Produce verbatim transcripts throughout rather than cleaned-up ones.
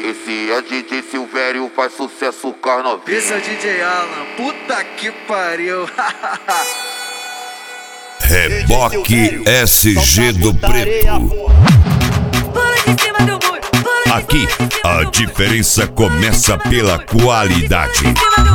Esse é D J Silvério, faz sucesso com as novinhas. Esse é o D J Alan, puta que pariu. Reboque S G do Preto. Aqui a diferença começa pela qualidade.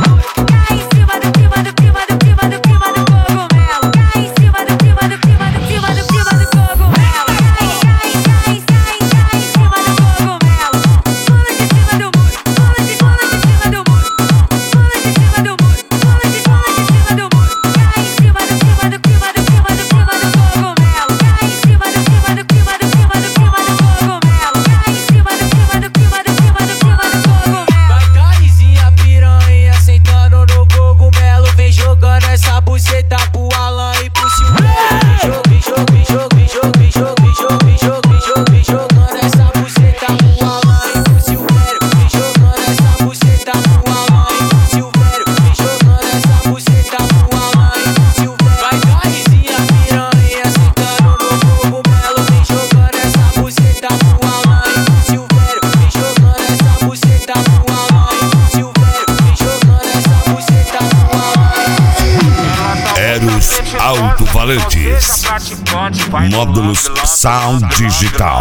Alto-falantes, módulos Sound Digital.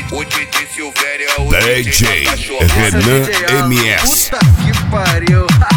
D J Renan M S. Puta que pariu.